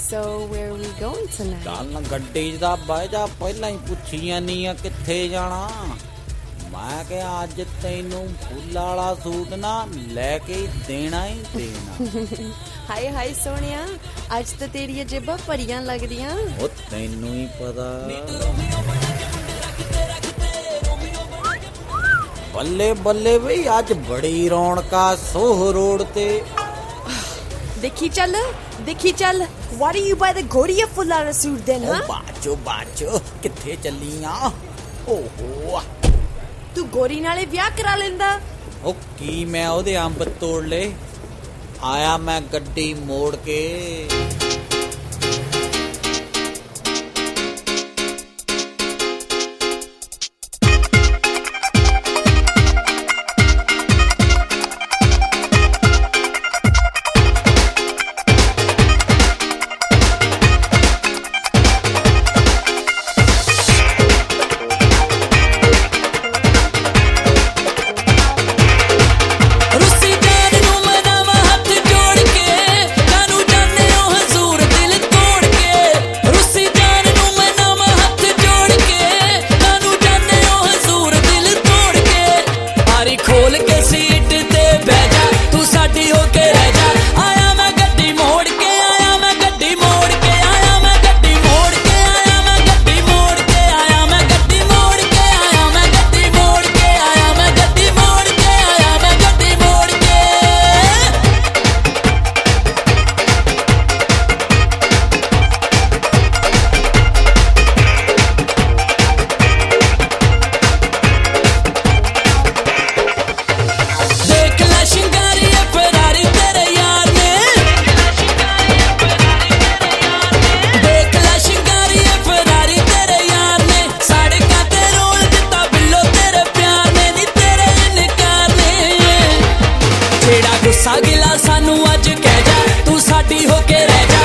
So where are we going tonight? ਚੱਲ ਗੱਡੀ 'ਚ ਤਾਂ ਬਹਿ ਜਾ, ਪਹਿਲਾਂ ਹੀ ਪੁੱਛੀ ਜਾਨੀ ਆ ਕਿੱਥੇ ਜਾਣਾ। ਮੈਂ ਕਿਹਾ ਅੱਜ ਤੈਨੂੰ ਫੁੱਲਾਂ ਵਾਲਾ ਸੂਟ ਨਾ ਲੈ ਕੇ ਦੇਣਾ ਹੀ ਦੇਣਾ। ਹਾਏ ਹਾਏ ਸੋਹਣਿਆ, ਅੱਜ ਤਾਂ ਤੇਰੀਆਂ ਜੇਬਾਂ ਭਰੀਆਂ ਲੱਗਦੀਆਂ। ਉਹ ਤੈਨੂੰ ਹੀ ਪਤਾ। ਬੱਲੇ ਬੱਲੇ ਬਈ, ਅੱਜ ਬੜੀ ਰੌਣਕਾ ਸੋਹ ਰੋਡ ਤੇ। ਦੇਖੀ ਚੱਲ Why do you buy the ਗੋਰੀਆ ਫੁੱਲਾਂ ਵਾਲਾ ਸੂਟ then, huh? ਬਾਚੋ ਕਿੱਥੇ ਚੱਲੀਆਂ? ਓਹੋ, ਤੂੰ ਗੋਰੀ ਨਾਲੇ ਵਿਆਹ ਕਰਾ ਲੈਂਦਾ। ਉਹ ਕੀ ਮੈਂ ਉਹਦੇ ਅੰਬ ਤੋੜ ਲਏ? ਆਇਆ ਮੈਂ ਗੱਡੀ ਮੋੜ ਕੇ। ਗੁੱਸਾ ਗਿਲਾ ਸਾਨੂੰ ਅੱਜ ਕਹਿ ਜਾ, ਤੂੰ ਸਾਡੀ ਹੋ ਕੇ ਰਹਿ ਜਾ।